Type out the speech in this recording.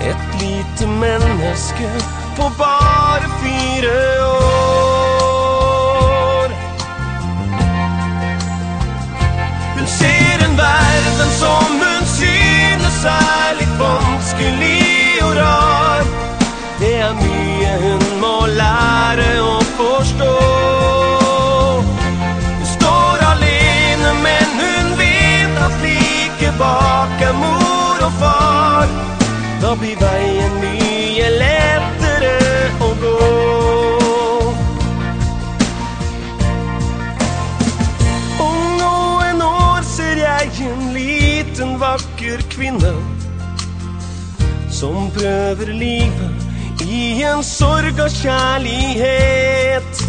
Et lite menneske på bare 4 år. Hun ser en verden som hun synes litt vanskelig og rar. Det mye hun må lære å forstå. Hun står alene, men hun vet at like bak mor og far. Da blir veien mye lettere å gå. Om noen år ser jeg en liten vakker kvinne som prøver livet i en sorg og kjærlighet.